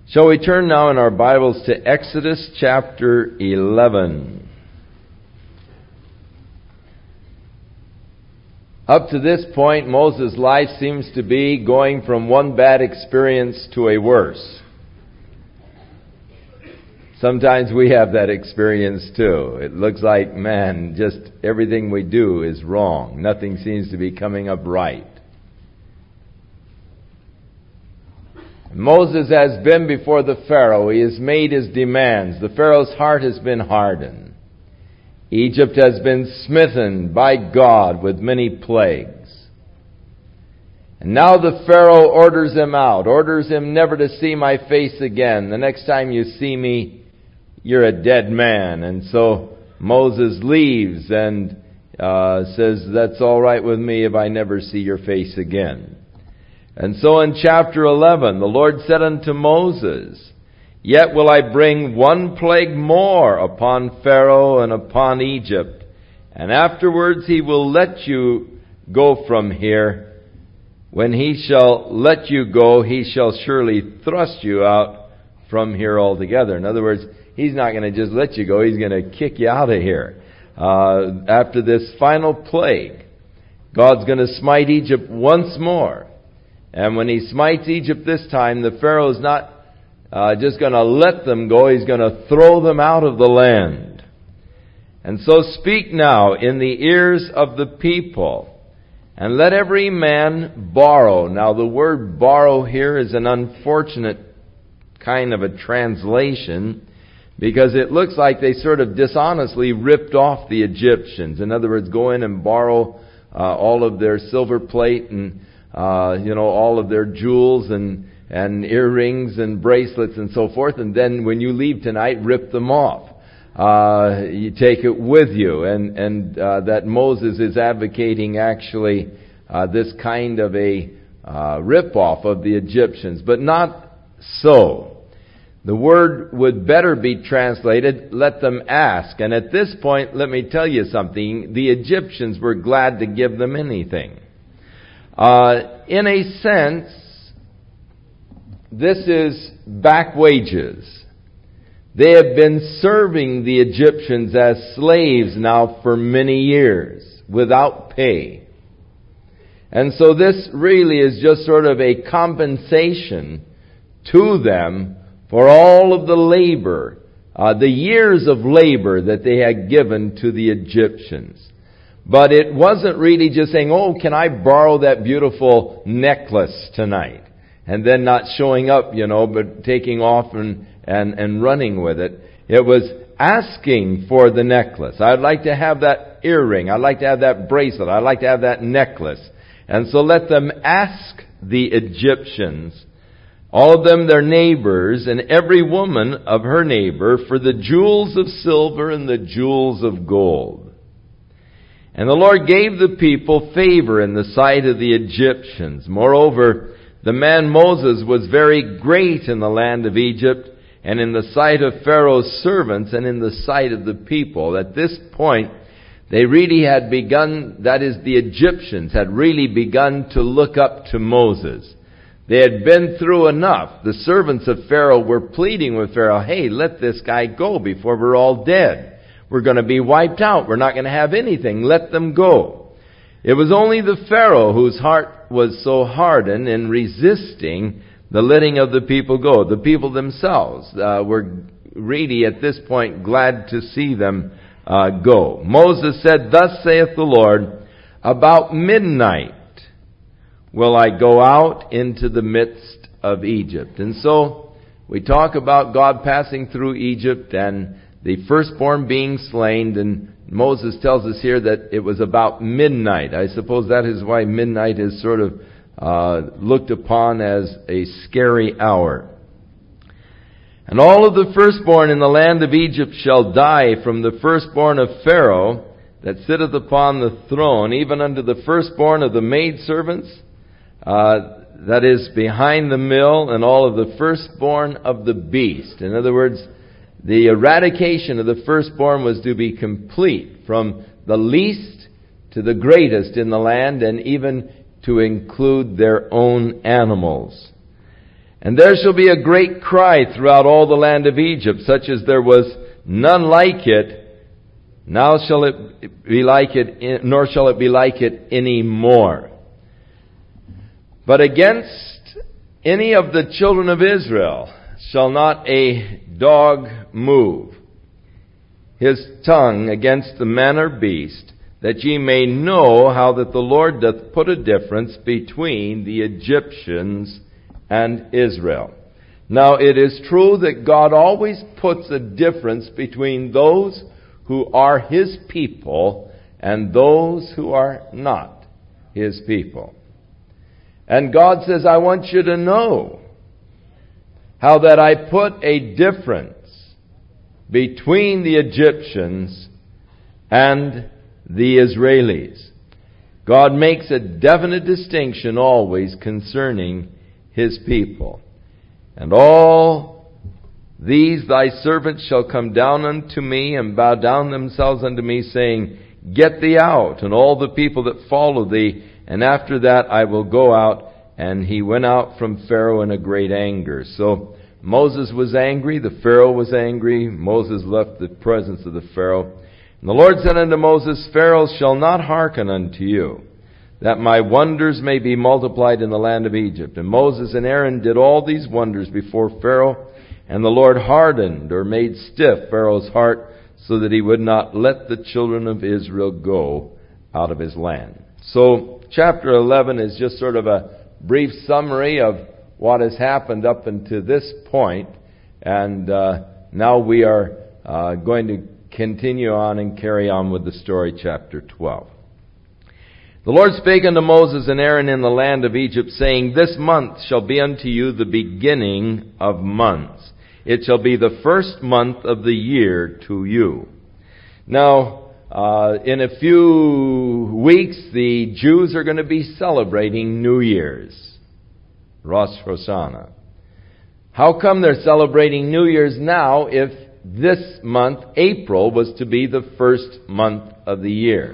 Shall we turn now in our Bibles to Exodus chapter 11. Up to this point, Moses' life seems to be going from one bad experience to a worse. Sometimes we have that experience too. It looks like, man, just everything we do is wrong. Nothing seems to be coming up right. Moses has been before the Pharaoh. He has made his demands. The Pharaoh's heart has been hardened. Egypt has been smitten by God with many plagues. And now the Pharaoh orders him out, orders him never to see my face again. The next time you see me, you're a dead man. And so Moses leaves and says, that's all right with me if I never see your face again. And so in chapter 11, the Lord said unto Moses, Yet will I bring one plague more upon Pharaoh and upon Egypt, and afterwards he will let you go from here. When he shall let you go, he shall surely thrust you out from here altogether. In other words, he's not going to just let you go, he's going to kick you out of here. After this final plague, God's going to smite Egypt once more. And when he smites Egypt this time, the Pharaoh is not just going to let them go. He's going to throw them out of the land. And so speak now in the ears of the people, and let every man borrow. Now the word borrow here is an unfortunate kind of a translation, because it looks like they sort of dishonestly ripped off the Egyptians. In other words, go in and borrow all of their silver plate and all of their jewels and earrings and bracelets and so forth, and then when you leave tonight, rip them off. You take it with you, and that Moses is advocating actually this kind of a rip-off of the Egyptians, but not so. The word would better be translated, let them ask. And at this point, let me tell you something, the Egyptians were glad to give them anything. In a sense, this is back wages. They have been serving the Egyptians as slaves now for many years without pay. And so this really is just sort of a compensation to them for all of the labor, the years of labor that they had given to the Egyptians. But it wasn't really just saying, oh, can I borrow that beautiful necklace tonight? And then not showing up, but taking off and running with it. It was asking for the necklace. I'd like to have that earring. I'd like to have that bracelet. I'd like to have that necklace. And so let them ask the Egyptians, all of them their neighbors, and every woman of her neighbor, for the jewels of silver and the jewels of gold. And the Lord gave the people favor in the sight of the Egyptians. Moreover, the man Moses was very great in the land of Egypt, and in the sight of Pharaoh's servants, and in the sight of the people. At this point, they really had begun, that is, the Egyptians had really begun to look up to Moses. They had been through enough. The servants of Pharaoh were pleading with Pharaoh, hey, let this guy go before we're all dead. We're going to be wiped out. We're not going to have anything. Let them go. It was only the Pharaoh whose heart was so hardened in resisting the letting of the people go. The people themselves were really at this point glad to see them go. Moses said, Thus saith the Lord, about midnight will I go out into the midst of Egypt. And so we talk about God passing through Egypt and the firstborn being slain, and Moses tells us here that it was about midnight. I suppose that is why midnight is sort of looked upon as a scary hour. And all of the firstborn in the land of Egypt shall die, from the firstborn of Pharaoh that sitteth upon the throne, even unto the firstborn of the maidservants, that is behind the mill, and all of the firstborn of the beast. In other words, the eradication of the firstborn was to be complete, from the least to the greatest in the land, and even to include their own animals. And there shall be a great cry throughout all the land of Egypt, such as there was none like it. Now shall it be like it, nor shall it be like it any more. But against any of the children of Israel shall not a dog move his tongue against the man or beast, that ye may know how that the Lord doth put a difference between the Egyptians and Israel. Now it is true that God always puts a difference between those who are His people and those who are not His people. And God says, I want you to know how that I put a difference between the Egyptians and the Israelis. God makes a definite distinction always concerning His people. And all these thy servants shall come down unto me and bow down themselves unto me, saying, Get thee out, and all the people that follow thee, and after that I will go out. And he went out from Pharaoh in a great anger. So Moses was angry, the Pharaoh was angry, Moses left the presence of the Pharaoh. And the Lord said unto Moses, Pharaoh shall not hearken unto you, that my wonders may be multiplied in the land of Egypt. And Moses and Aaron did all these wonders before Pharaoh, and the Lord hardened or made stiff Pharaoh's heart, so that he would not let the children of Israel go out of his land. So chapter 11 is just sort of a brief summary of what has happened up until this point. And now we are going to continue on and carry on with the story, chapter 12. The Lord spake unto Moses and Aaron in the land of Egypt, saying, This month shall be unto you the beginning of months. It shall be the first month of the year to you. Now, in a few weeks, the Jews are going to be celebrating New Year's, Rosh Hashanah. How come they're celebrating New Year's now if this month, April, was to be the first month of the year?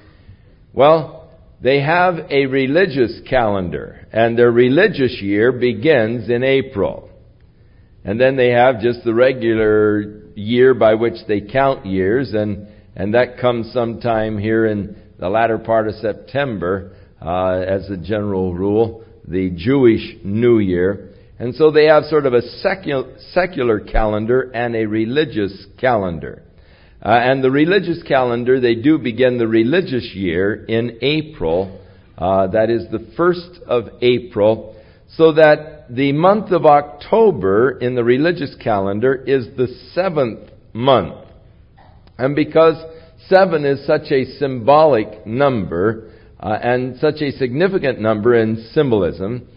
Well, they have a religious calendar, and their religious year begins in April. And then they have just the regular year by which they count years, and that comes sometime here in the latter part of September, as a general rule, the Jewish New Year. And so they have sort of a secular calendar and a religious calendar. And the religious calendar, they do begin the religious year in April. That is the 1st of April. So that the month of October in the religious calendar is the 7th month. And because 7 is such a symbolic number, and such a significant number in symbolism,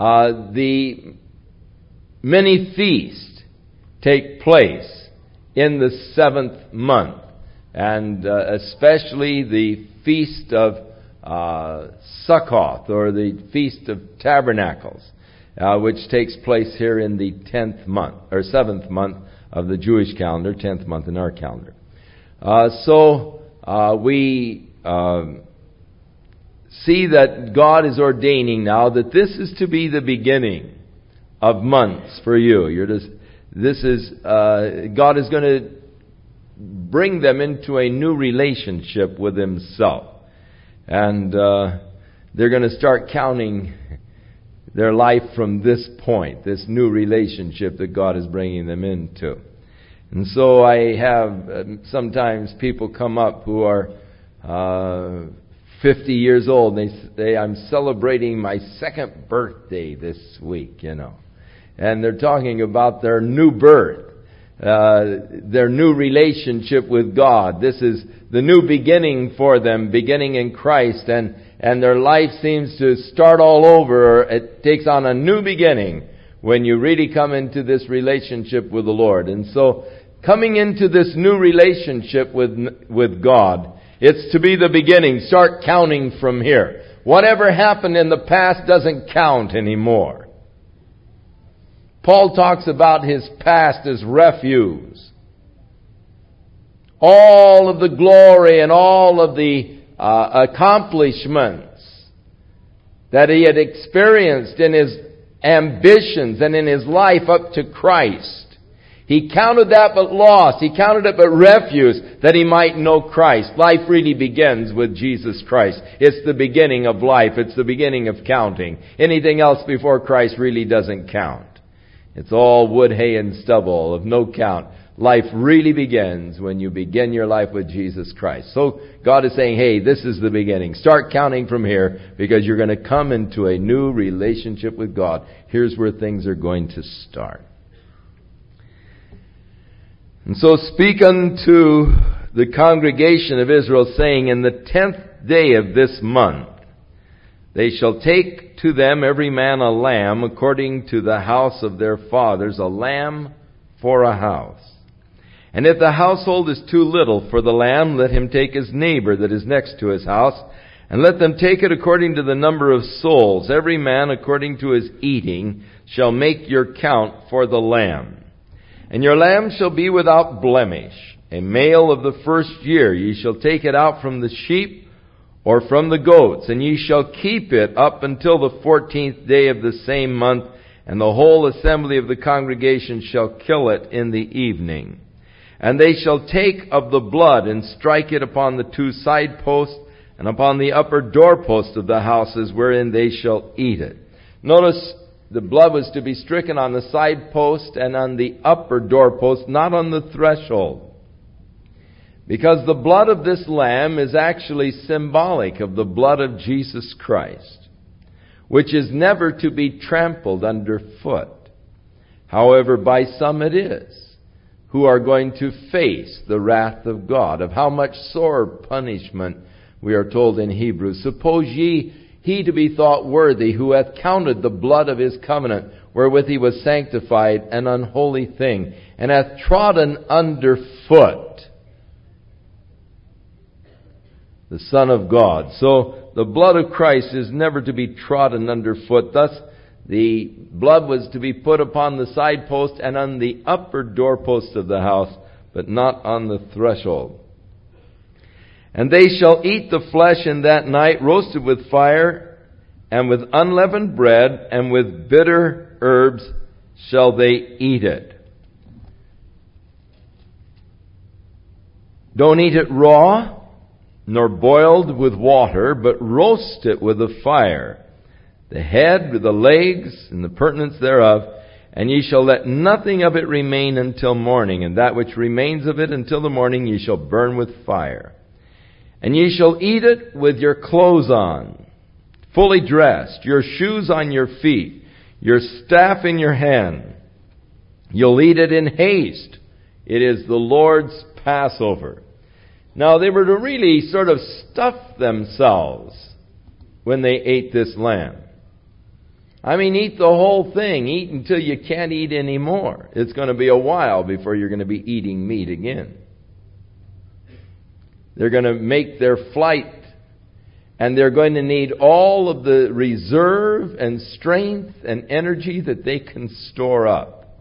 the many feasts take place in the 7th month, and especially the feast of Succoth, or the Feast of Tabernacles, which takes place here in the 10th month, or 7th month of the Jewish calendar, 10th month in our calendar. So we see that God is ordaining now that this is to be the beginning of months for you. God is going to bring them into a new relationship with Himself. And they're going to start counting their life from this point, this new relationship that God is bringing them into. And so I have sometimes people come up who are 50 years old, and they say, I'm celebrating my 2nd birthday this week, And they're talking about their new birth, their new relationship with God. This is the new beginning for them, beginning in Christ, and their life seems to start all over. It takes on a new beginning when you really come into this relationship with the Lord. And so, coming into this new relationship with God, it's to be the beginning. Start counting from here. Whatever happened in the past doesn't count anymore. Paul talks about his past as refuse. All of the glory and all of the accomplishments that he had experienced in his ambitions and in his life up to Christ. He counted that but loss. He counted it but refuse that he might know Christ. Life really begins with Jesus Christ. It's the beginning of life. It's the beginning of counting. Anything else before Christ really doesn't count. It's all wood, hay, and stubble of no count. Life really begins when you begin your life with Jesus Christ. So God is saying, hey, this is the beginning. Start counting from here because you're going to come into a new relationship with God. Here's where things are going to start. And so speak unto the congregation of Israel, saying, in the 10th day of this month, they shall take to them every man a lamb according to the house of their fathers, a lamb for a house. And if the household is too little for the lamb, let him take his neighbor that is next to his house, and let them take it according to the number of souls. Every man according to his eating shall make your count for the lamb. And your lamb shall be without blemish, a male of the first year. Ye shall take it out from the sheep or from the goats, and ye shall keep it up until the 14th day of the same month, and the whole assembly of the congregation shall kill it in the evening. And they shall take of the blood and strike it upon the 2 side posts and upon the upper doorpost of the houses wherein they shall eat it. Notice the blood was to be stricken on the side post and on the upper doorpost, not on the threshold. Because the blood of this lamb is actually symbolic of the blood of Jesus Christ, which is never to be trampled underfoot. However, by some it is, who are going to face the wrath of God, of how much sore punishment we are told in Hebrews. Suppose ye he to be thought worthy, who hath counted the blood of his covenant, wherewith he was sanctified, an unholy thing, and hath trodden under foot the Son of God. So the blood of Christ is never to be trodden under foot. Thus the blood was to be put upon the side post and on the upper doorpost of the house, but not on the threshold. And they shall eat the flesh in that night, roasted with fire, and with unleavened bread, and with bitter herbs shall they eat it. Don't eat it raw, nor boiled with water, but roast it with a fire, the head with the legs and the purtenance thereof, and ye shall let nothing of it remain until morning, and that which remains of it until the morning ye shall burn with fire. And ye shall eat it with your clothes on, fully dressed, your shoes on your feet, your staff in your hand. You'll eat it in haste. It is the Lord's Passover. Now, they were to really sort of stuff themselves when they ate this lamb. I mean, eat the whole thing. Eat until you can't eat anymore. It's going to be a while before you're going to be eating meat again. They're going to make their flight, and they're going to need all of the reserve and strength and energy that they can store up.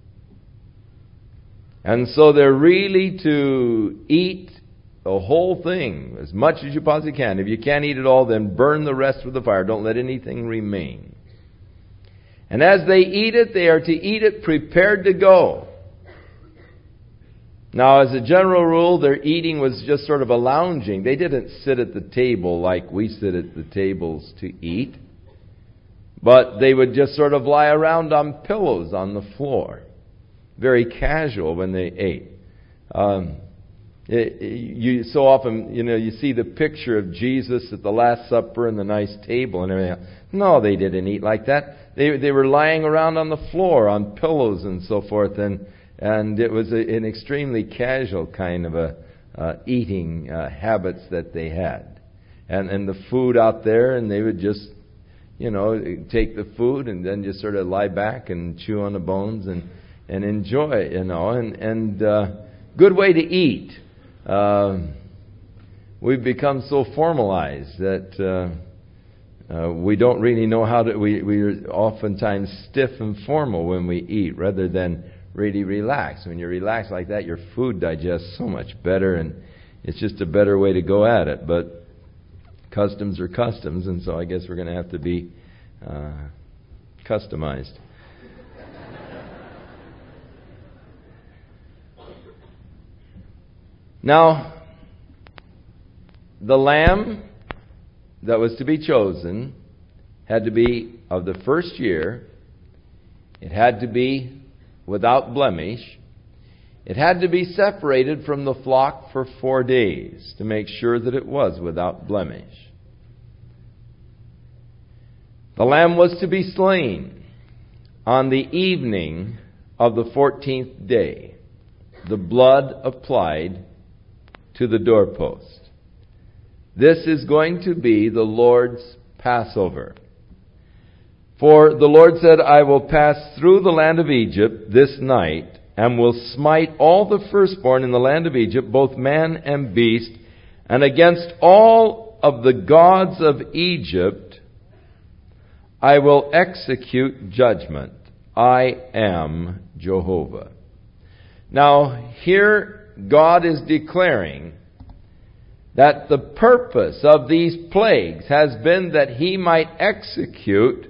And so they're really to eat the whole thing, as much as you possibly can. If you can't eat it all, then burn the rest with the fire. Don't let anything remain. And as they eat it, they are to eat it prepared to go. Now, as a general rule, their eating was just sort of a lounging. They didn't sit at the table like we sit at the tables to eat. But they would just sort of lie around on pillows on the floor. Very casual when they ate. You so often, you see the picture of Jesus at the Last Supper and the nice table and everything else. No, they didn't eat like that. They were lying around on the floor on pillows and so forth, and it was an extremely casual kind of eating habits that they had. And the food out there, and they would just, take the food and then just sort of lie back and chew on the bones and enjoy, and good way to eat. We've become so formalized that we don't really know how to. We're oftentimes stiff and formal when we eat, rather than really relax. When you're relaxed like that, your food digests so much better, and it's just a better way to go at it. But customs are customs, and so I guess we're going to have to be Customized. Now, the lamb that was to be chosen had to be of the first year. It had to be without blemish. It had to be separated from the flock for 4 days to make sure that it was without blemish. The lamb was to be slain on the evening of the 14th day, the blood applied to the doorpost. This is going to be the Lord's Passover. For the Lord said, I will pass through the land of Egypt this night, and will smite all the firstborn in the land of Egypt, both man and beast, and against all of the gods of Egypt I will execute judgment. I am Jehovah. Now, here God is declaring that the purpose of these plagues has been that He might execute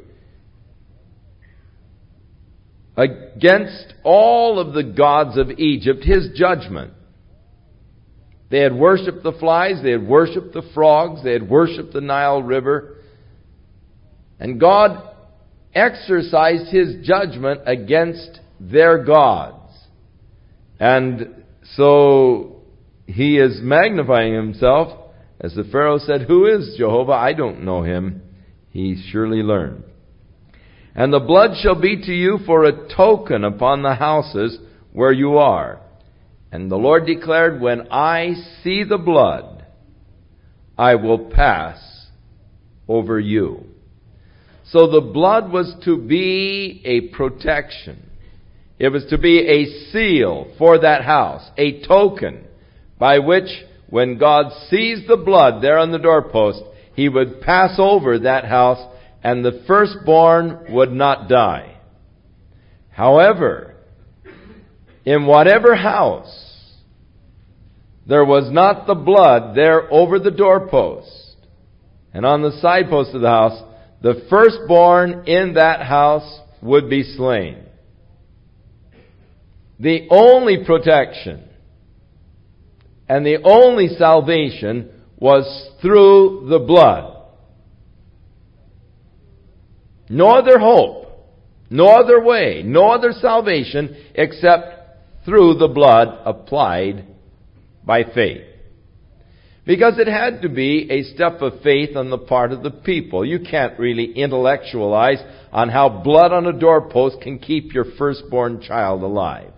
against all of the gods of Egypt His judgment. They had worshipped the flies, they had worshipped the frogs, they had worshipped the Nile River. And God exercised His judgment against their gods. And so He is magnifying Himself. As the Pharaoh said, who is Jehovah? I don't know Him. He surely learned. And the blood shall be to you for a token upon the houses where you are. And the Lord declared, when I see the blood, I will pass over you. So the blood was to be a protection. It was to be a seal for that house, a token by which when God sees the blood there on the doorpost, He would pass over that house and the firstborn would not die. However, in whatever house there was not the blood there over the doorpost and on the side post of the house, the firstborn in that house would be slain. The only protection and the only salvation was through the blood. No other hope, no other way, no other salvation except through the blood applied by faith. Because it had to be a step of faith on the part of the people. You can't really intellectualize on how blood on a doorpost can keep your firstborn child alive.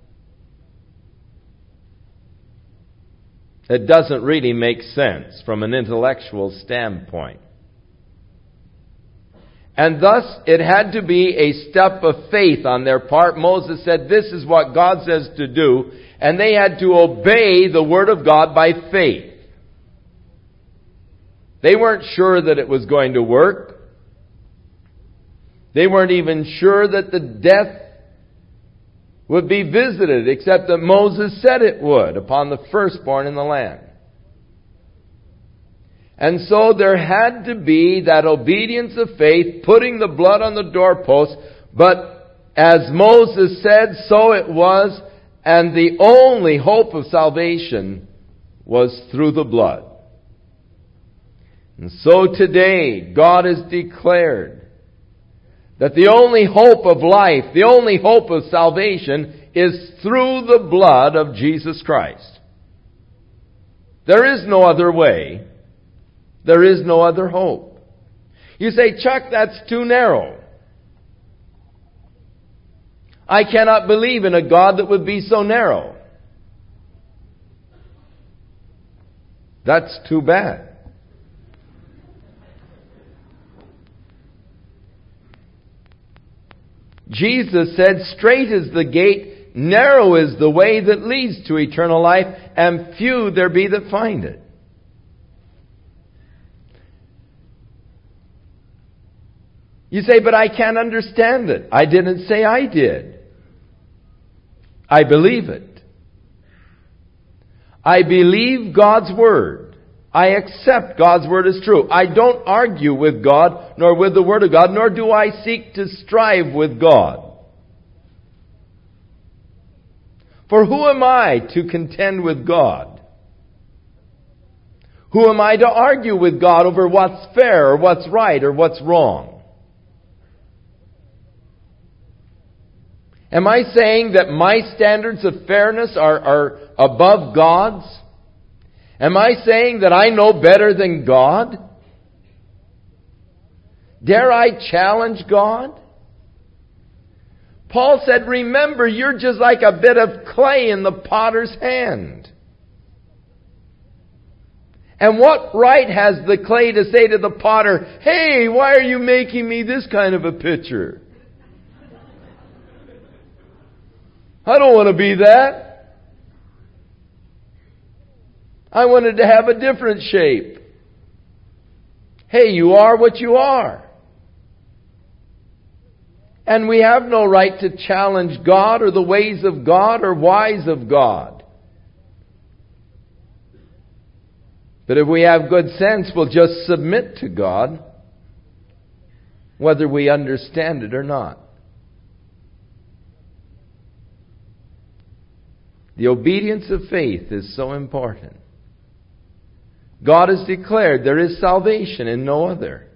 It doesn't really make sense from an intellectual standpoint. And thus, it had to be a step of faith on their part. Moses said, this is what God says to do. And they had to obey the Word of God by faith. They weren't sure that it was going to work. They weren't even sure that the death would be visited, except that Moses said it would upon the firstborn in the land. And so there had to be that obedience of faith, putting the blood on the doorpost. But as Moses said, so it was. And the only hope of salvation was through the blood. And so today, God has declared that the only hope of life, the only hope of salvation is through the blood of Jesus Christ. There is no other way. There is no other hope. You say, Chuck, that's too narrow. I cannot believe in a God that would be so narrow. That's too bad. Jesus said, straight is the gate, narrow is the way that leads to eternal life, and few there be that find it. You say, but I can't understand it. I didn't say I did. I believe it. I believe God's Word. I accept God's Word as true. I don't argue with God, nor with the Word of God, nor do I seek to strive with God. For who am I to contend with God? Who am I to argue with God over what's fair, or what's right, or what's wrong? Am I saying that my standards of fairness are above God's? Am I saying that I know better than God? Dare I challenge God? Paul said, remember, you're just like a bit of clay in the potter's hand. And what right has the clay to say to the potter, hey, why are you making me this kind of a picture? I don't want to be that. I wanted to have a different shape. Hey, you are what you are. And we have no right to challenge God or the ways of God or whys of God. But if we have good sense, we'll just submit to God, whether we understand it or not. The obedience of faith is so important. God has declared there is salvation in no other.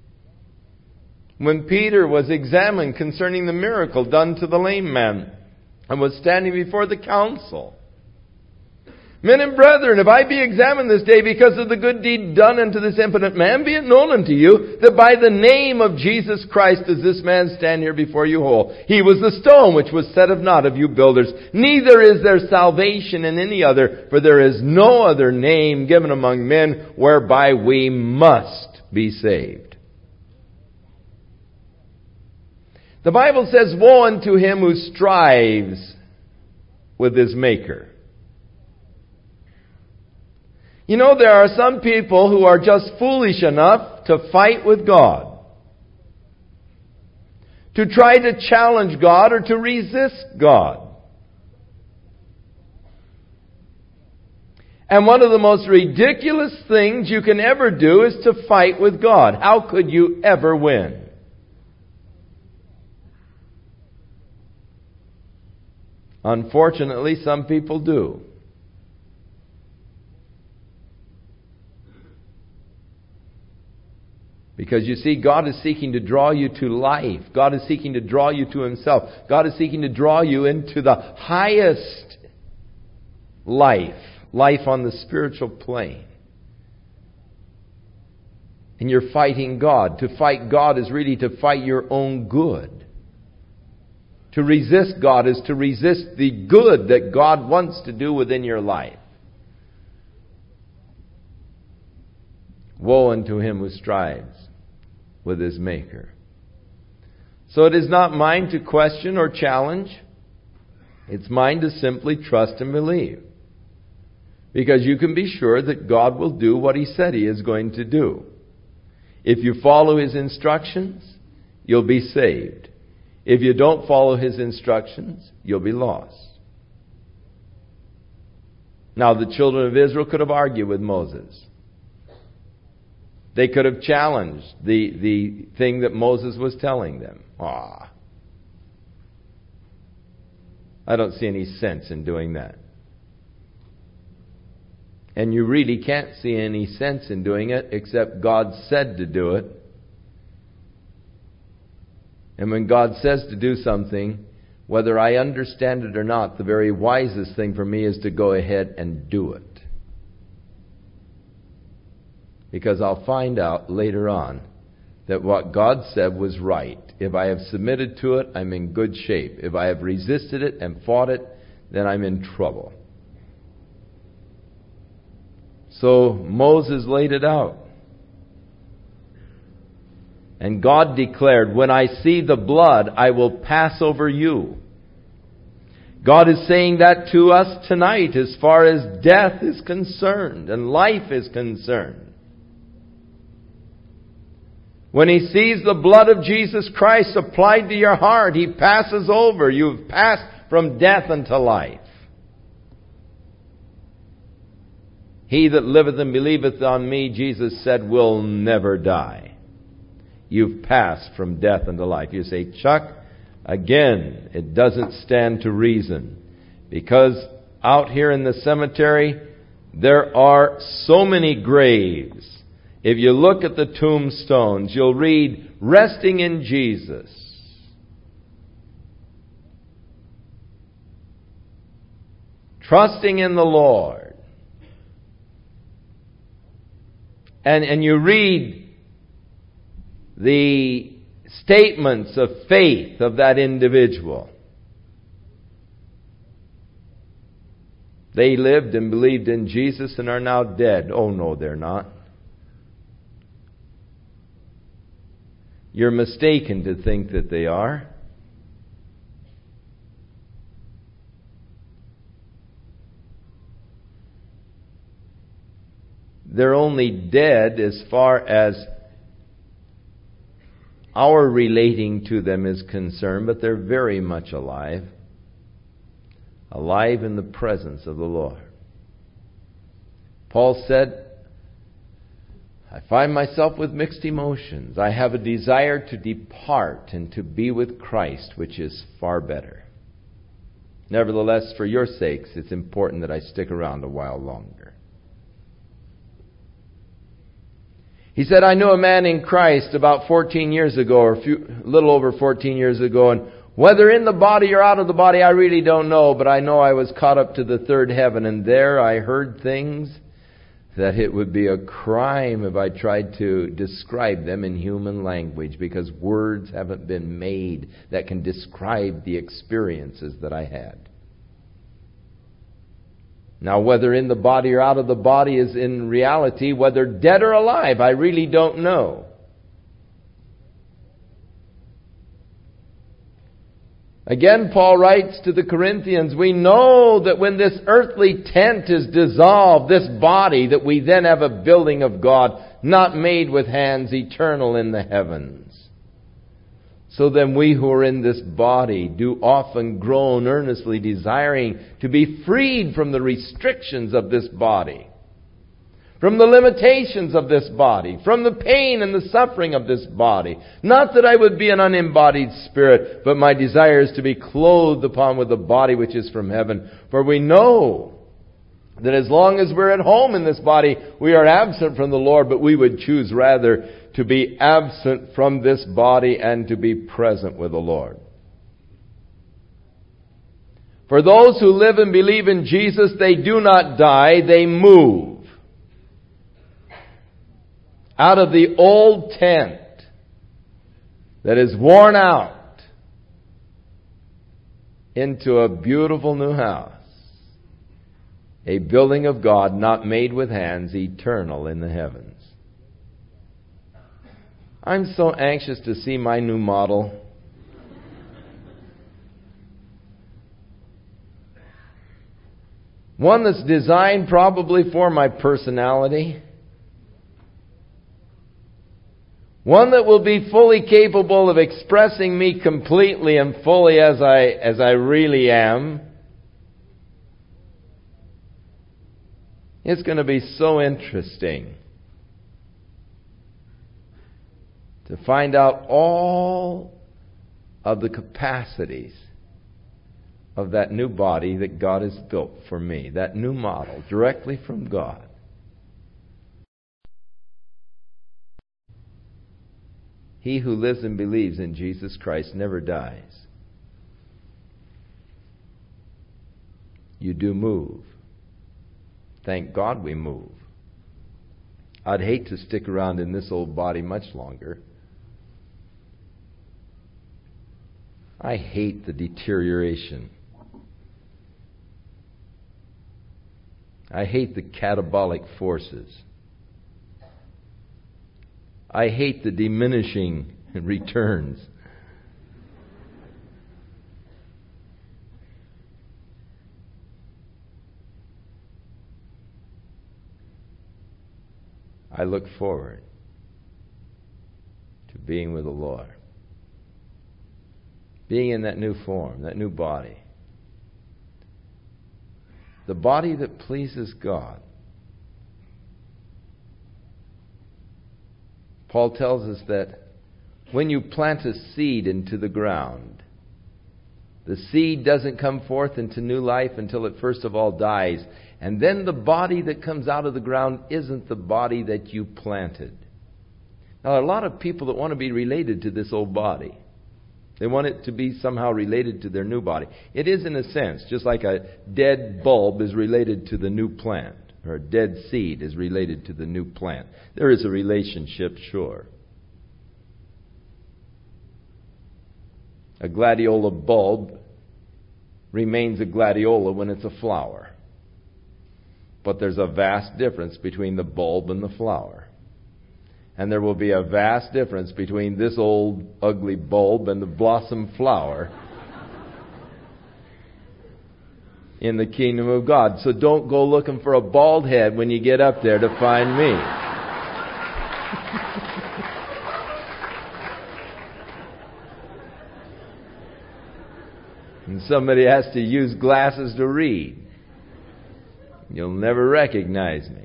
When Peter was examined concerning the miracle done to the lame man and was standing before the council, men and brethren, if I be examined this day because of the good deed done unto this impotent man, be it known unto you that by the name of Jesus Christ does this man stand here before you whole. He was the stone which was set of naught of you builders. Neither is there salvation in any other, for there is no other name given among men whereby we must be saved. The Bible says, woe unto him who strives with his Maker. You know, there are some people who are just foolish enough to fight with God, to try to challenge God or to resist God. And one of the most ridiculous things you can ever do is to fight with God. How could you ever win? Unfortunately, some people do. Because you see, God is seeking to draw you to life. God is seeking to draw you to Himself. God is seeking to draw you into the highest life on the spiritual plane. And you're fighting God. To fight God is really to fight your own good. To resist God is to resist the good that God wants to do within your life. Woe unto him who strives with his Maker. So it is not mine to question or challenge. It's mine to simply trust and believe. Because you can be sure that God will do what He said He is going to do. If you follow His instructions, you'll be saved. If you don't follow His instructions, you'll be lost. Now, the children of Israel could have argued with Moses. They could have challenged the thing that Moses was telling them. I don't see any sense in doing that. And you really can't see any sense in doing it except God said to do it. And when God says to do something, whether I understand it or not, the very wisest thing for me is to go ahead and do it. Because I'll find out later on that what God said was right. If I have submitted to it, I'm in good shape. If I have resisted it and fought it, then I'm in trouble. So Moses laid it out. And God declared, when I see the blood, I will pass over you. God is saying that to us tonight as far as death is concerned and life is concerned. When He sees the blood of Jesus Christ applied to your heart, He passes over. You've passed from death unto life. He that liveth and believeth on me, Jesus said, will never die. You've passed from death unto life. You say, Chuck, again, it doesn't stand to reason. Because out here in the cemetery, there are so many graves. If you look at the tombstones, you'll read, resting in Jesus. Trusting in the Lord. And you read the statements of faith of that individual. They lived and believed in Jesus and are now dead. Oh no, they're not. You're mistaken to think that they are. They're only dead as far as our relating to them is concerned, but they're very much alive. Alive in the presence of the Lord. Paul said, I find myself with mixed emotions. I have a desire to depart and to be with Christ, which is far better. Nevertheless, for your sakes, it's important that I stick around a while longer. He said, I knew a man in Christ about 14 years ago, or a little over 14 years ago, and whether in the body or out of the body, I really don't know, but I know I was caught up to the third heaven, and there I heard things that it would be a crime if I tried to describe them in human language, because words haven't been made that can describe the experiences that I had. Now, whether in the body or out of the body is in reality, whether dead or alive, I really don't know. Again, Paul writes to the Corinthians, we know that when this earthly tent is dissolved, this body, that we then have a building of God, not made with hands, eternal in the heavens. So then we who are in this body do often groan earnestly desiring to be freed from the restrictions of this body, from the limitations of this body, from the pain and the suffering of this body. Not that I would be an unembodied spirit, but my desire is to be clothed upon with the body which is from heaven. For we know that as long as we're at home in this body, we are absent from the Lord, but we would choose rather to be absent from this body and to be present with the Lord. For those who live and believe in Jesus, they do not die, they move out of the old tent that is worn out into a beautiful new house, a building of God not made with hands, eternal in the heavens. I'm so anxious to see my new model. One that's designed probably for my personality. One that will be fully capable of expressing me completely and fully as I really am. It's going to be so interesting to find out all of the capacities of that new body that God has built for me. That new model, directly from God. He who lives and believes in Jesus Christ never dies. You do move. Thank God we move. I'd hate to stick around in this old body much longer. I hate the deterioration. I hate the catabolic forces. I hate the diminishing returns. I look forward to being with the Lord. Being in that new form, that new body. The body that pleases God. Paul tells us that when you plant a seed into the ground, the seed doesn't come forth into new life until it first of all dies. And then the body that comes out of the ground isn't the body that you planted. Now, there are a lot of people that want to be related to this old body. They want it to be somehow related to their new body. It is in a sense, just like a dead bulb is related to the new plant, or a dead seed is related to the new plant. There is a relationship, sure. A gladiola bulb remains a gladiola when it's a flower. But there's a vast difference between the bulb and the flower. And there will be a vast difference between this old ugly bulb and the blossom flower in the kingdom of God. So don't go looking for a bald head when you get up there to find me. And somebody has to use glasses to read. You'll never recognize me.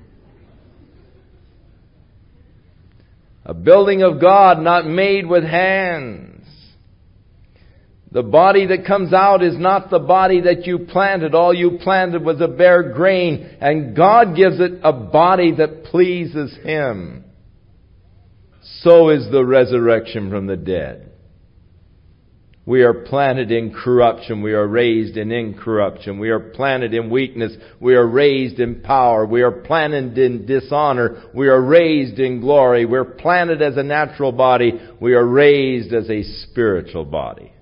A building of God not made with hands. The body that comes out is not the body that you planted. All you planted was a bare grain, and God gives it a body that pleases Him. So is the resurrection from the dead. We are planted in corruption. We are raised in incorruption. We are planted in weakness. We are raised in power. We are planted in dishonor. We are raised in glory. We're planted as a natural body. We are raised as a spiritual body.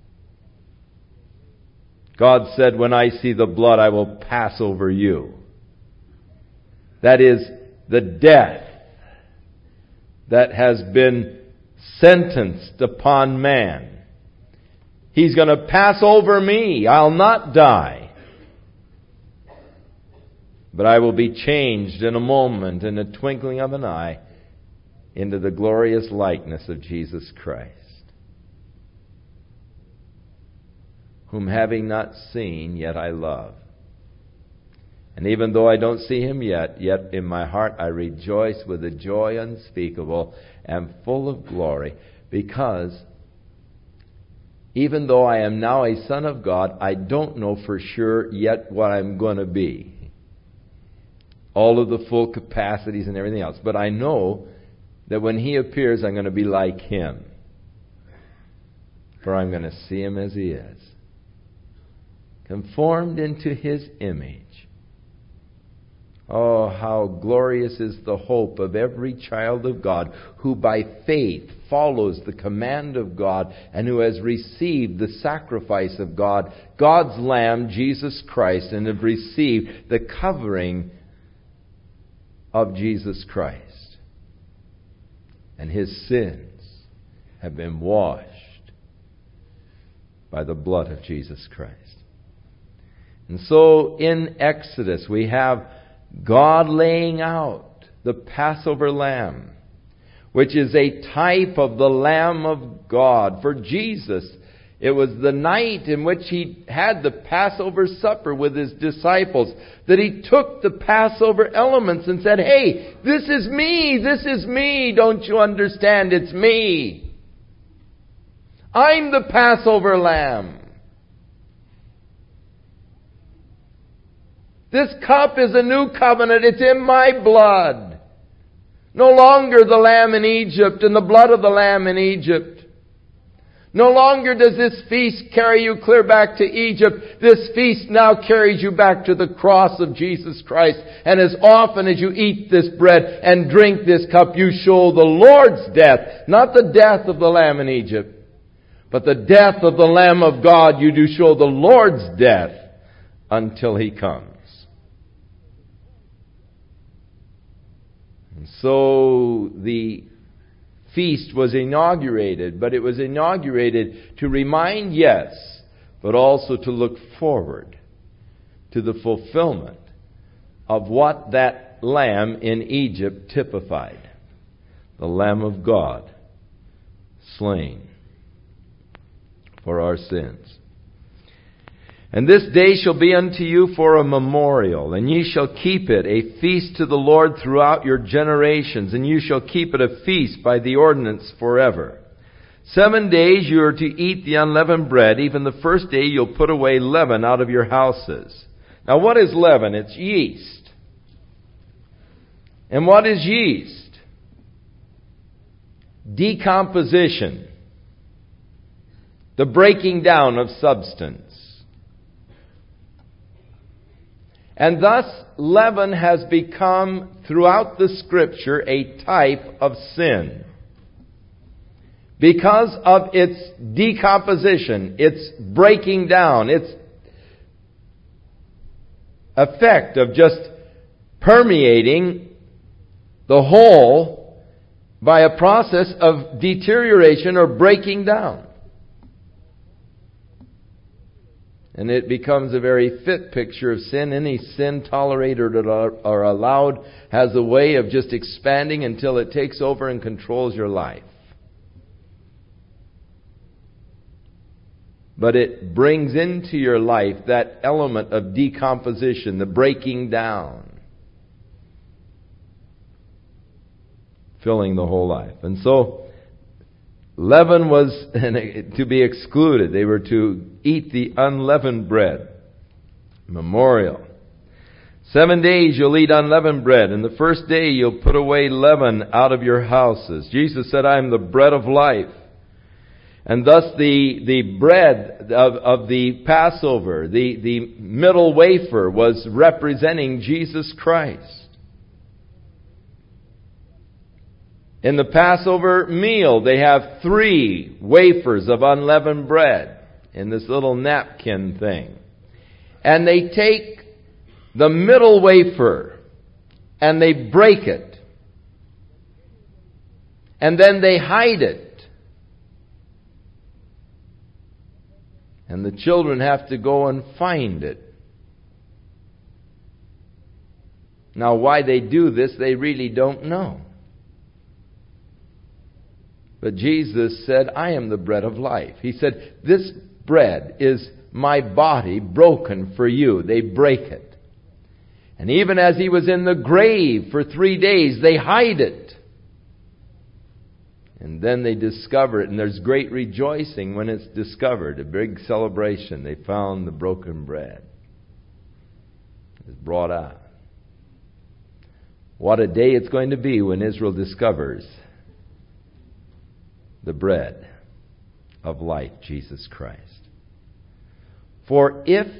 God said, when I see the blood, I will pass over you. That is the death that has been sentenced upon man. He's going to pass over me. I'll not die. But I will be changed in a moment, in a twinkling of an eye, into the glorious likeness of Jesus Christ, whom having not seen, yet I love. And even though I don't see Him yet in my heart I rejoice with a joy unspeakable and full of glory, because even though I am now a son of God, I don't know for sure yet what I'm going to be. All of the full capacities and everything else. But I know that when He appears, I'm going to be like Him. For I'm going to see Him as He is. Conformed into His image. Oh, how glorious is the hope of every child of God who by faith follows the command of God and who has received the sacrifice of God, God's Lamb, Jesus Christ, and have received the covering of Jesus Christ. And His sins have been washed by the blood of Jesus Christ. And so in Exodus we have God laying out the Passover lamb, which is a type of the Lamb of God. For Jesus, it was the night in which He had the Passover supper with His disciples that He took the Passover elements and said, hey, this is me, don't you understand? It's me. I'm the Passover lamb. This cup is a new covenant. It's in my blood. No longer the lamb in Egypt and the blood of the lamb in Egypt. No longer does this feast carry you clear back to Egypt. This feast now carries you back to the cross of Jesus Christ. And as often as you eat this bread and drink this cup, you show the Lord's death. Not the death of the lamb in Egypt, but the death of the Lamb of God. You do show the Lord's death until He comes. And so the feast was inaugurated, but it was inaugurated to remind, yes, but also to look forward to the fulfillment of what that lamb in Egypt typified. The Lamb of God, slain for our sins. And this day shall be unto you for a memorial, and ye shall keep it a feast to the Lord throughout your generations, and you shall keep it a feast by the ordinance forever. 7 days you are to eat the unleavened bread. Even the first day you'll put away leaven out of your houses. Now what is leaven? It's yeast. And what is yeast? Decomposition. The breaking down of substance. And thus, leaven has become, throughout the Scripture, a type of sin. Because of its decomposition, its breaking down, its effect of just permeating the whole by a process of deterioration or breaking down. And it becomes a very fit picture of sin. Any sin tolerated or allowed has a way of just expanding until it takes over and controls your life. But it brings into your life that element of decomposition, the breaking down, filling the whole life. And so, leaven was to be excluded. They were to eat the unleavened bread. Memorial. 7 days you'll eat unleavened bread, and the first day you'll put away leaven out of your houses. Jesus said, I am the bread of life. And thus the bread of the Passover, the middle wafer, was representing Jesus Christ. In the Passover meal, they have 3 wafers of unleavened bread in this little napkin thing. And they take the middle wafer and they break it. And then they hide it. And the children have to go and find it. Now, why they do this, they really don't know. But Jesus said, I am the bread of life. He said, this bread is my body broken for you. They break it. And even as He was in the grave for 3 days, they hide it. And then they discover it, and there's great rejoicing when it's discovered. A big celebration. They found the broken bread. It's brought out. What a day it's going to be when Israel discovers the bread of life, Jesus Christ. For if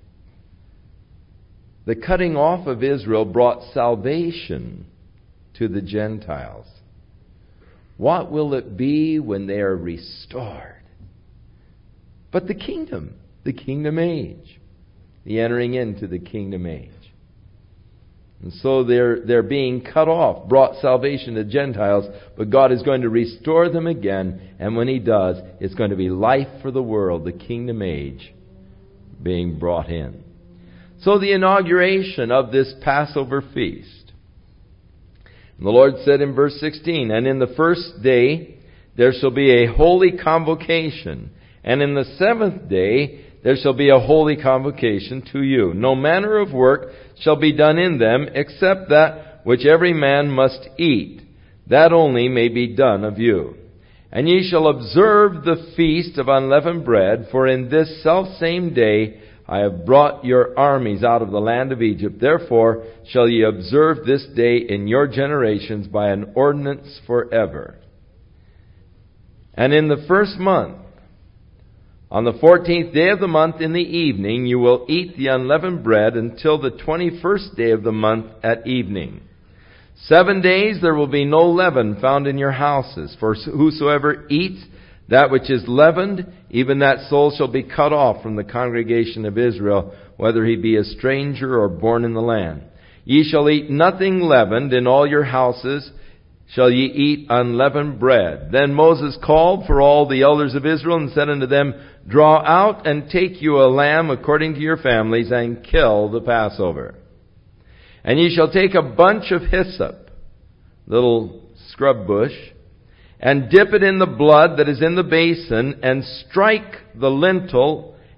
the cutting off of Israel brought salvation to the Gentiles, what will it be when they are restored? But the kingdom age, the entering into the kingdom age. And so they're being cut off, brought salvation to Gentiles, but God is going to restore them again, and when He does, it's going to be life for the world, the kingdom age being brought in. So the inauguration of this Passover feast. And the Lord said in verse 16, and in the first day there shall be a holy convocation, and in the 7th day there shall be a holy convocation to you. No manner of work shall be done in them, except that which every man must eat. That only may be done of you. And ye shall observe the feast of unleavened bread, for in this selfsame day I have brought your armies out of the land of Egypt. Therefore shall ye observe this day in your generations by an ordinance forever. And in the first month, on the 14th day of the month in the evening, you will eat the unleavened bread until the 21st day of the month at evening. 7 days there will be no leaven found in your houses. For whosoever eats that which is leavened, even that soul shall be cut off from the congregation of Israel, whether he be a stranger or born in the land. Ye shall eat nothing leavened. In all your houses shall ye eat unleavened bread. Then Moses called for all the elders of Israel and said unto them, Draw out and take you a lamb according to your families, and kill the Passover. And ye shall take a bunch of hyssop, little scrub bush, and dip it in the blood that is in the basin, and strike the lintel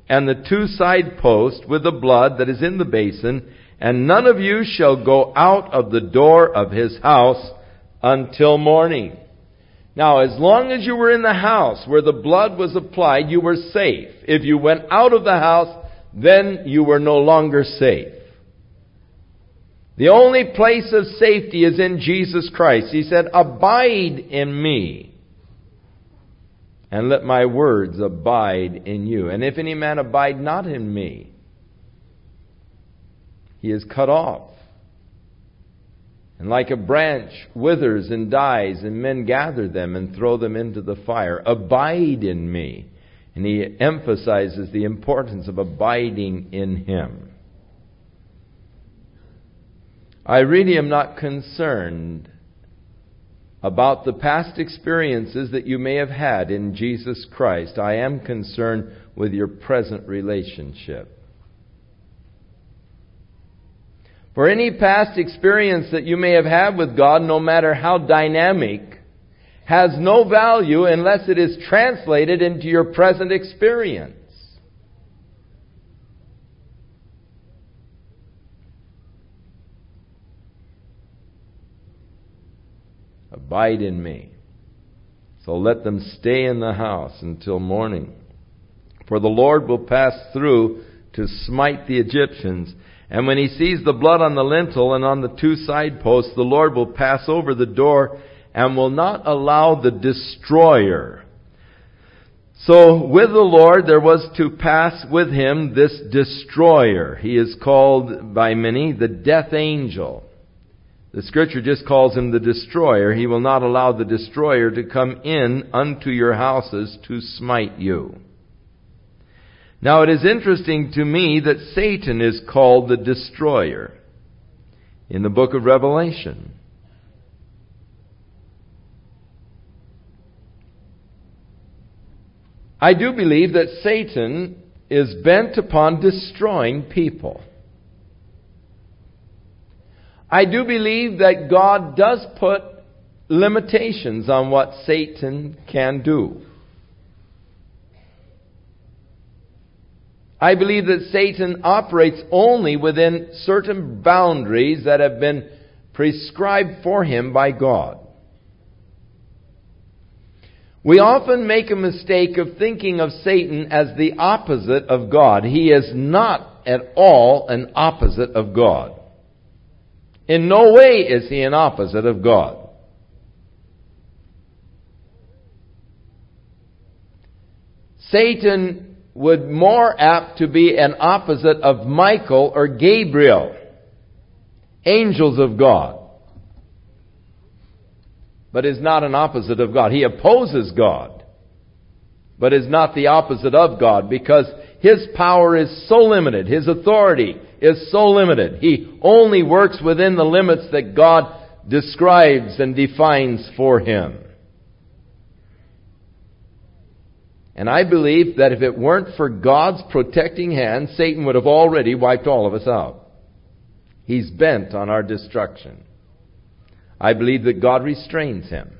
and the 2 side posts with the blood that is in the basin, and none of you shall go out of the door of his house until morning. Now, as long as you were in the house where the blood was applied, you were safe. If you went out of the house, then you were no longer safe. The only place of safety is in Jesus Christ. He said, "Abide in me, and let my words abide in you. And if any man abide not in me, he is cut off. And like a branch withers and dies, and men gather them and throw them into the fire. Abide in me." And he emphasizes the importance of abiding in him. I really am not concerned about the past experiences that you may have had in Jesus Christ. I am concerned with your present relationship. For any past experience that you may have had with God, no matter how dynamic, has no value unless it is translated into your present experience. Abide in me. So let them stay in the house until morning. For the Lord will pass through to smite the Egyptians. And when he sees the blood on the lintel and on the 2 side posts, the Lord will pass over the door and will not allow the destroyer. So with the Lord there was to pass with him this destroyer. He is called by many the death angel. The Scripture just calls him the destroyer. He will not allow the destroyer to come in unto your houses to smite you. Now it is interesting to me that Satan is called the destroyer in the book of Revelation. I do believe that Satan is bent upon destroying people. I do believe that God does put limitations on what Satan can do. I believe that Satan operates only within certain boundaries that have been prescribed for him by God. We often make a mistake of thinking of Satan as the opposite of God. He is not at all an opposite of God. In no way is he an opposite of God. Satan would more apt to be an opposite of Michael or Gabriel, angels of God, but is not an opposite of God. He opposes God, but is not the opposite of God, because his power is so limited, his authority is so limited. He only works within the limits that God describes and defines for him. And I believe that if it weren't for God's protecting hand, Satan would have already wiped all of us out. He's bent on our destruction. I believe that God restrains him.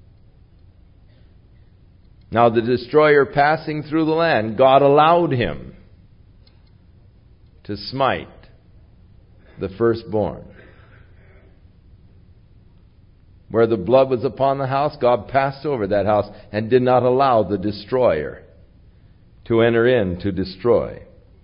Now, the destroyer passing through the land, God allowed him to smite the firstborn. Where the blood was upon the house, God passed over that house and did not allow the destroyer to enter in to destroy.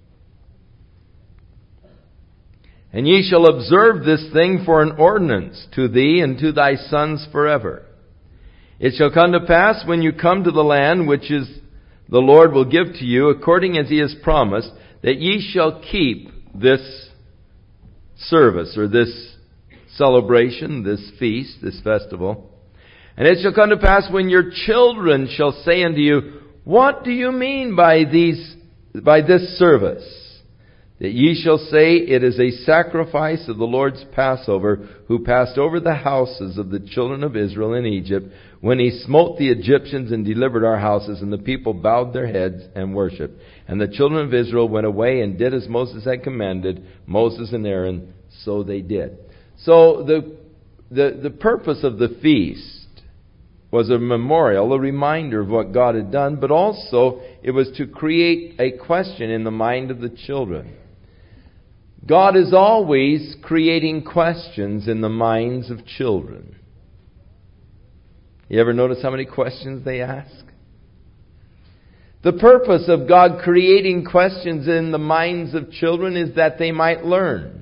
And ye shall observe this thing for an ordinance to thee and to thy sons forever. It shall come to pass when you come to the land which is the Lord will give to you, according as he has promised, that ye shall keep this service or this celebration, this feast, this festival. And it shall come to pass when your children shall say unto you, what do you mean by this service? That ye shall say, it is a sacrifice of the Lord's Passover, who passed over the houses of the children of Israel in Egypt, when he smote the Egyptians and delivered our houses, and the people bowed their heads and worshipped. And the children of Israel went away and did as Moses had commanded, Moses and Aaron, so they did. So the purpose of the feast was a memorial, a reminder of what God had done, but also it was to create a question in the mind of the children. God is always creating questions in the minds of children. You ever notice how many questions they ask? The purpose of God creating questions in the minds of children is that they might learn.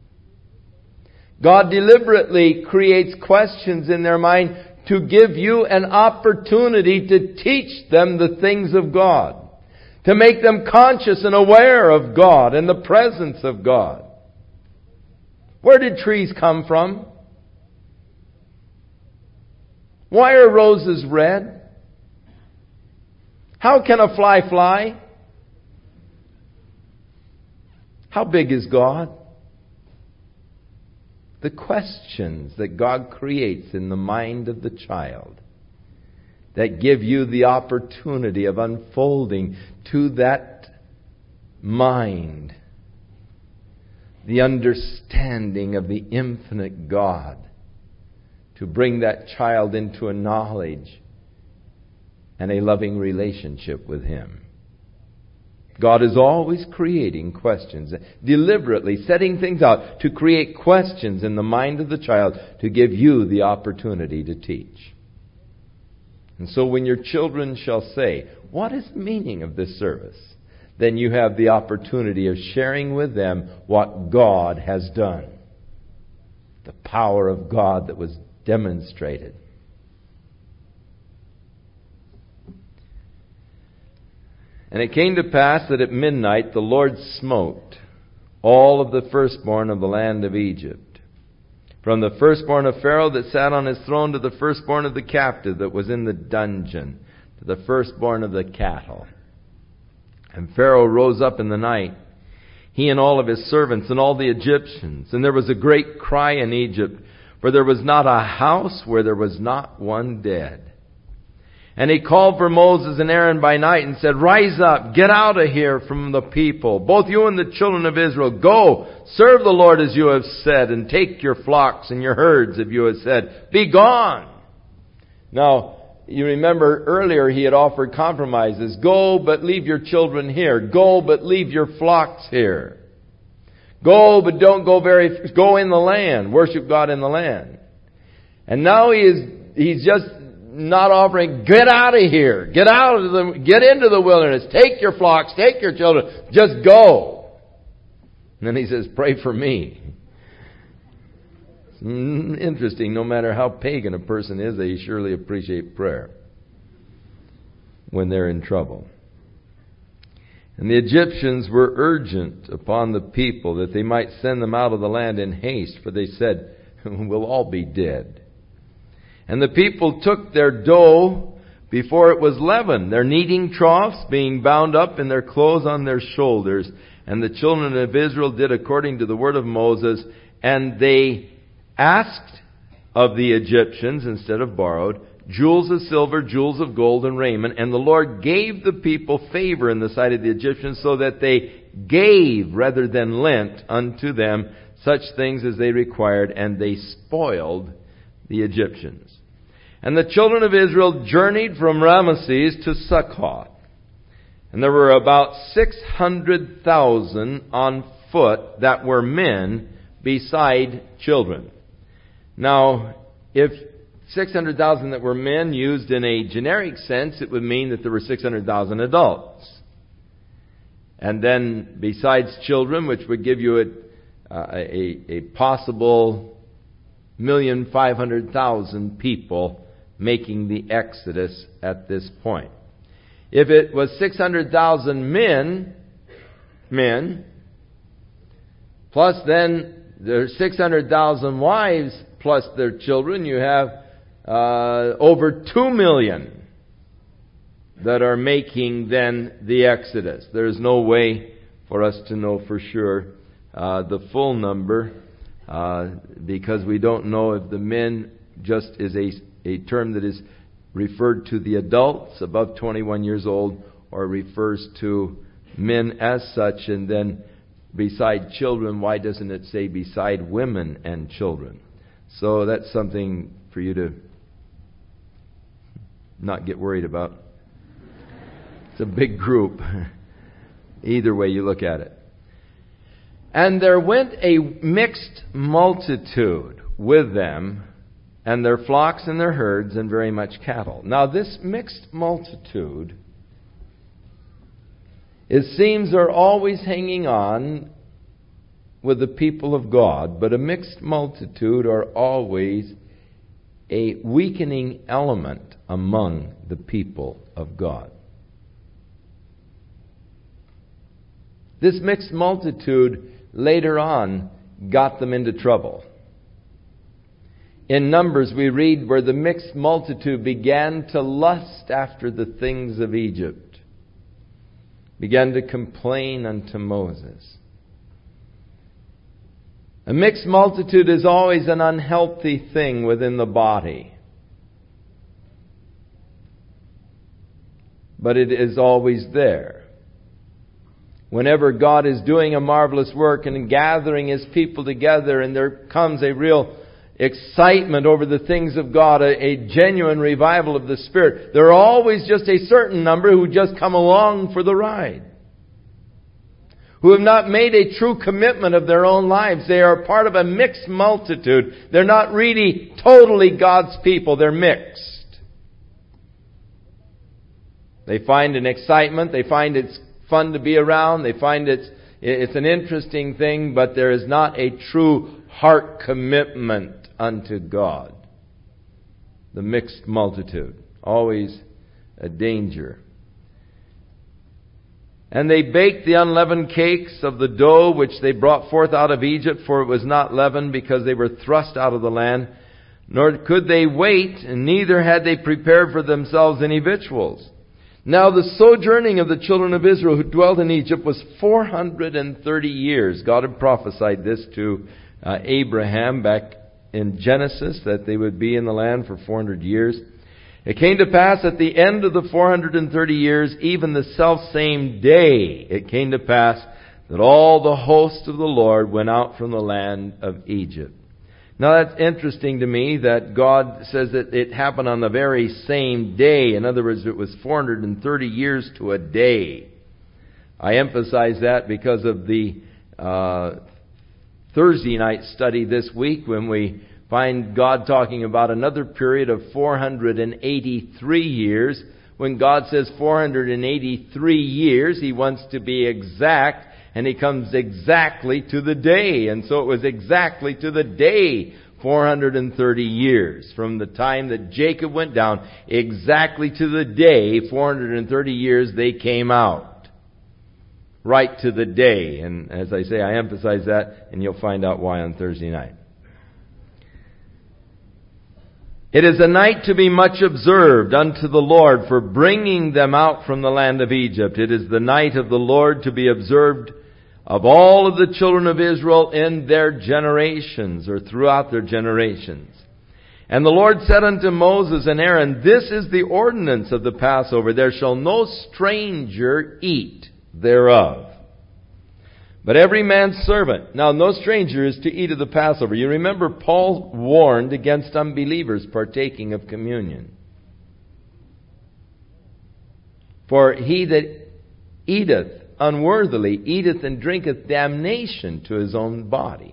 God deliberately creates questions in their mind to give you an opportunity to teach them the things of God, to make them conscious and aware of God and the presence of God. Where did trees come from? Why are roses red? How can a fly fly? How big is God? The questions that God creates in the mind of the child that give you the opportunity of unfolding to that mind the understanding of the infinite God, to bring that child into a knowledge and a loving relationship with Him. God is always creating questions, deliberately setting things out to create questions in the mind of the child to give you the opportunity to teach. And so when your children shall say, "What is the meaning of this service?" then you have the opportunity of sharing with them what God has done. The power of God that was demonstrated. And it came to pass that at midnight the Lord smote all of the firstborn of the land of Egypt, from the firstborn of Pharaoh that sat on his throne to the firstborn of the captive that was in the dungeon, to the firstborn of the cattle. And Pharaoh rose up in the night, he and all of his servants and all the Egyptians. And there was a great cry in Egypt, for there was not a house where there was not one dead. And he called for Moses and Aaron by night and said, "Rise up, get out of here from the people, both you and the children of Israel. Go, serve the Lord as you have said, and take your flocks and your herds, as you have said. Be gone." Now, you remember earlier he had offered compromises. Go, but leave your children here. Go, but leave your flocks here. Go, but don't go go in the land. Worship God in the land. And now he's just not offering, get out of here. Get into the wilderness. Take your flocks, take your children. Just go. And then he says, pray for me. Interesting. No matter how pagan a person is, they surely appreciate prayer when they're in trouble. And the Egyptians were urgent upon the people that they might send them out of the land in haste, for they said, we'll all be dead. And the people took their dough before it was leavened, their kneading troughs being bound up in their clothes on their shoulders. And the children of Israel did according to the word of Moses, and they asked of the Egyptians, instead of borrowed, jewels of silver, jewels of gold, and raiment. And the Lord gave the people favor in the sight of the Egyptians, so that they gave rather than lent unto them such things as they required, and they spoiled the Egyptians. And the children of Israel journeyed from Ramesses to Succoth. And there were about 600,000 on foot that were men beside children. Now, if 600,000 that were men used in a generic sense, it would mean that there were 600,000 adults. And then besides children, which would give you a possible 1,500,000 people making the Exodus at this point. If it was 600,000 men, plus then there's 600,000 wives plus their children, you have over 2 million that are making then the Exodus. There's no way for us to know for sure the full number, because we don't know if the men just is a term that is referred to the adults above 21 years old, or refers to men as such. And then beside children, why doesn't it say beside women and children? So that's something for you to not get worried about. It's a big group. Either way you look at it. And there went a mixed multitude with them, and their flocks and their herds, and very much cattle. Now this mixed multitude, it seems, are always hanging on with the people of God, but a mixed multitude are always a weakening element among the people of God. This mixed multitude later on got them into trouble. In Numbers we read where the mixed multitude began to lust after the things of Egypt, began to complain unto Moses. A mixed multitude is always an unhealthy thing within the body. But it is always there. Whenever God is doing a marvelous work and gathering His people together, and there comes a real excitement over the things of God, a genuine revival of the Spirit, there are always just a certain number who just come along for the ride, who have not made a true commitment of their own lives. They are part of a mixed multitude. They're not really totally God's people. They're mixed. They find an excitement. They find it's fun to be around. They find it's an interesting thing, but there is not a true heart commitment unto God. The mixed multitude. Always a danger. And they baked the unleavened cakes of the dough which they brought forth out of Egypt, for it was not leavened, because they were thrust out of the land. Nor could they wait, and neither had they prepared for themselves any victuals. Now the sojourning of the children of Israel who dwelt in Egypt was 430 years. God had prophesied this to Abraham back in Genesis, that they would be in the land for 400 years. It came to pass at the end of the 430 years, even the selfsame day, it came to pass that all the host of the Lord went out from the land of Egypt. Now that's interesting to me that God says that it happened on the very same day. In other words, it was 430 years to a day. I emphasize that because of the Thursday night study this week, when we find God talking about another period of 483 years. When God says 483 years, He wants to be exact, and He comes exactly to the day. And so it was exactly to the day 430 years. From the time that Jacob went down, exactly to the day, 430 years, they came out. Right to the day. And as I say, I emphasize that, and you'll find out why on Thursday night. It is a night to be much observed unto the Lord for bringing them out from the land of Egypt. It is the night of the Lord to be observed of all of the children of Israel in their generations, or throughout their generations. And the Lord said unto Moses and Aaron, This is the ordinance of the Passover. There shall no stranger eat thereof, but every man's servant. Now, no stranger is to eat of the Passover. You remember Paul warned against unbelievers partaking of communion. For he that eateth unworthily eateth and drinketh damnation to his own body.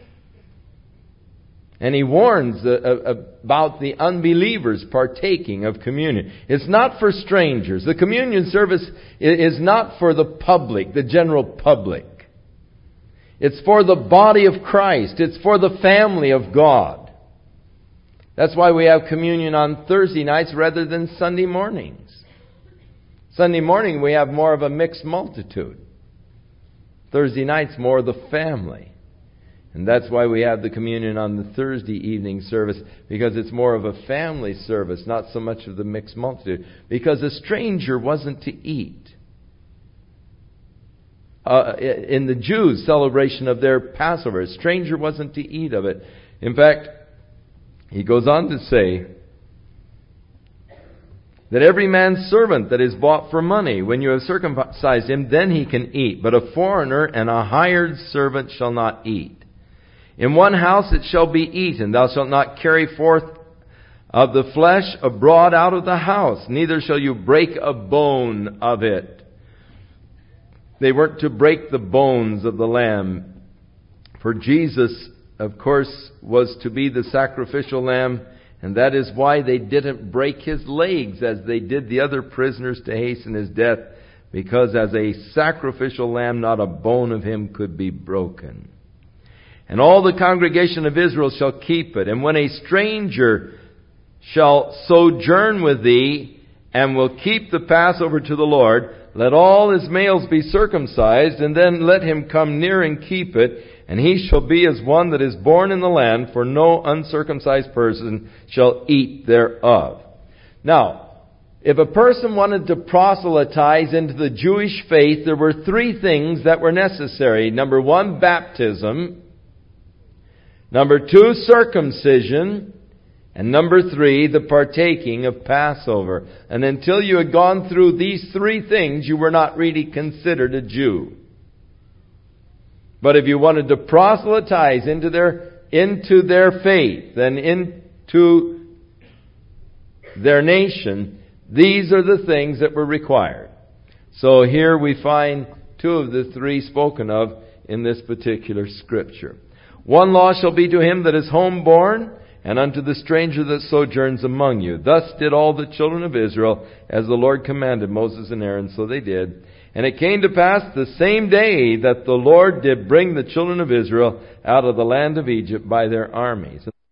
And he warns about the unbelievers partaking of communion. It's not for strangers. The communion service is not for the public, the general public. It's for the body of Christ. It's for the family of God. That's why we have communion on Thursday nights rather than Sunday mornings. Sunday morning we have more of a mixed multitude. Thursday nights more of the family. And that's why we have the communion on the Thursday evening service, because it's more of a family service, not so much of the mixed multitude. Because a stranger wasn't to eat. In the Jews' celebration of their Passover, a stranger wasn't to eat of it. In fact, he goes on to say that every man's servant that is bought for money, when you have circumcised him, then he can eat. But a foreigner and a hired servant shall not eat. In one house it shall be eaten. Thou shalt not carry forth of the flesh abroad out of the house, neither shall you break a bone of it. They weren't to break the bones of the lamb. For Jesus, of course, was to be the sacrificial lamb, and that is why they didn't break his legs as they did the other prisoners to hasten his death, because as a sacrificial lamb, not a bone of him could be broken. And all the congregation of Israel shall keep it. And when a stranger shall sojourn with thee, and will keep the Passover to the Lord, let all his males be circumcised, and then let him come near and keep it, and he shall be as one that is born in the land, for no uncircumcised person shall eat thereof. Now, if a person wanted to proselytize into the Jewish faith, there were three things that were necessary. Number one, baptism. Number two, circumcision. And number three, the partaking of Passover. And until you had gone through these three things, you were not really considered a Jew. But if you wanted to proselytize into their faith and into their nation, these are the things that were required. So here we find two of the three spoken of in this particular scripture. One law shall be to him that is homeborn, and unto the stranger that sojourns among you. Thus did all the children of Israel, as the Lord commanded Moses and Aaron, so they did. And it came to pass the same day that the Lord did bring the children of Israel out of the land of Egypt by their armies.